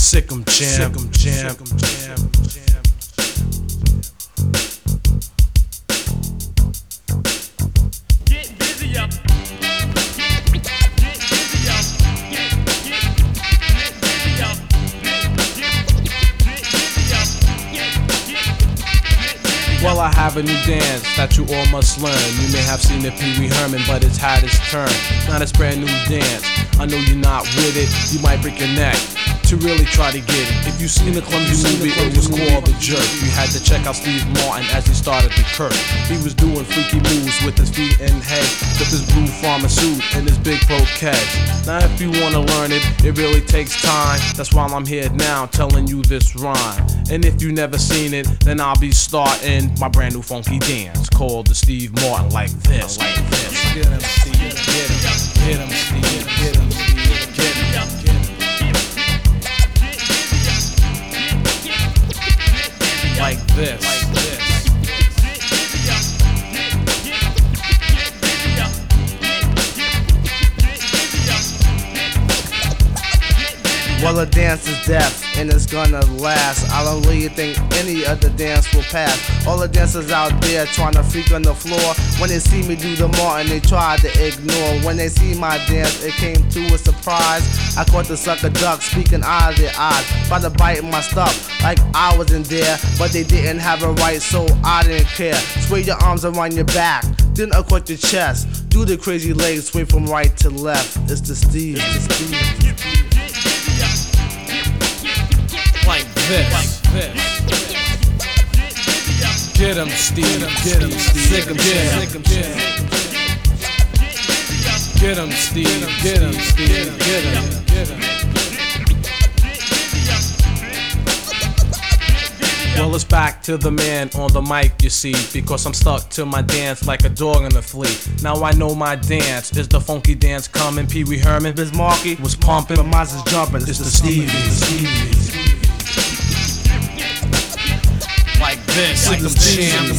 Sick 'em jam, jam, jam. Get busy up. Well, I have a new dance that you all must learn. You may have seen it Pee Wee Herman, but it's had its turn. Not a brand new dance. I know you're not with it. You might break your neck to really try to get it. If you seen the clumsy movie, it was called The Jerk. You had to check out Steve Martin as he started to kirk. He was doing freaky moves with his feet and head, with his blue farmer suit and his big pro catch. Now if you wanna learn it, it really takes time. That's why I'm here now telling you this rhyme. And if you never seen it, then I'll be starting my brand new funky dance called the Steve Martin like this. Like this. Get him, Steve, get him, get him, Steve, get him, Steve, get him, get him. Like this. Like this. Well, the dance is death, and it's gonna last. I don't really think any other dance will pass. All the dancers out there trying to freak on the floor. When they see me do the Martin, they try to ignore. When they see my dance, it came to a surprise. I caught the sucker duck speaking out of their eyes, try to bite my stuff like I wasn't there, but they didn't have a right, so I didn't care. Sway your arms around your back, then across your chest. Do the crazy legs, sway from right to left. It's the Steve. It's the Steve. Like this. Like this. Get him, Steve. Get him, Steve. Sick 'em, sick 'em, get him, Steve. Get him, Steve. Get him, get him. Well, it's back to the man on the mic, you see, because I'm stuck to my dance like a dog in a flea. Now I know my dance is the funky dance coming. Pee Wee Herman, Biz Markie was pumping, but mine is jumping. it's the Stevie. Like this, sick 'em jam.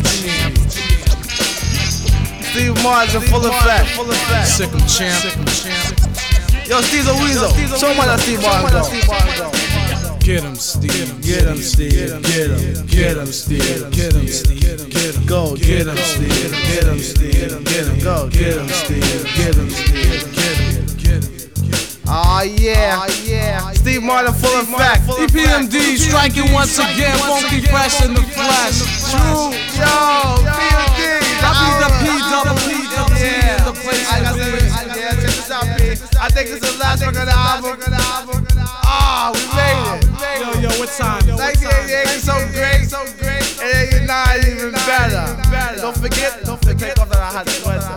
Steve Martin's in full effect. Sick 'em champ. Yo, Steve's a weasel. Show me how Steve Martin go. Get him, Steve. Get him, Steve. Get him. Get him, Steve. Get him, Steve. Get him. Go, Get him, Steve. Get him, Steve. Get him. Go, Get him, Steve. Get him, Steve. Get him. Get him. Oh yeah, Steve Martin full effect. EPMD striking once again, funky fresh in the flesh. True, yo, PMD. That be the P-double-E-double-T in the place. Yeah, check this out, P. I think it's the last record of the album. Ah, we made it. Yo, what time? 1988 is so great, and 89 is even better. Don't forget to take off that hot sweater.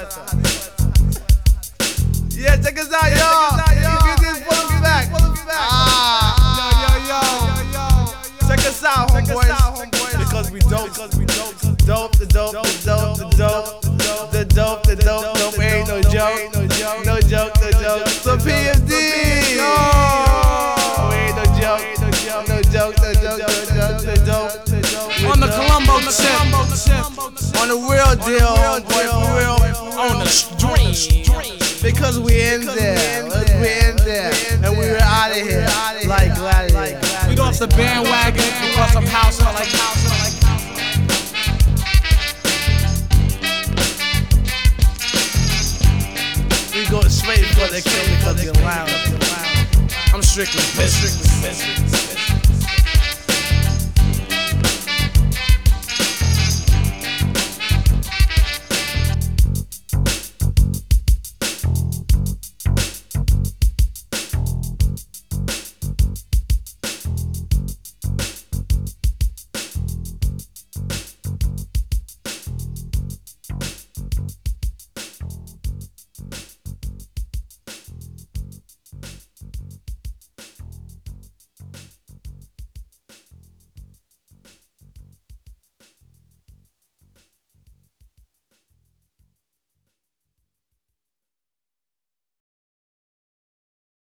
Yeah, check us out, y'all. You get this full effect. Yo. Check us out, homeboys. Because we dope. The dope. Ain't no joke. No joke. So PMD. Ain't no joke. On the Colombo tip. On the real deal, homeboy, for real. On the street. Because we in there, and we were out of here like gladiators. We got off the bandwagon because of house. I like house. We go straight for the kill because you're loud. I'm strictly pissed.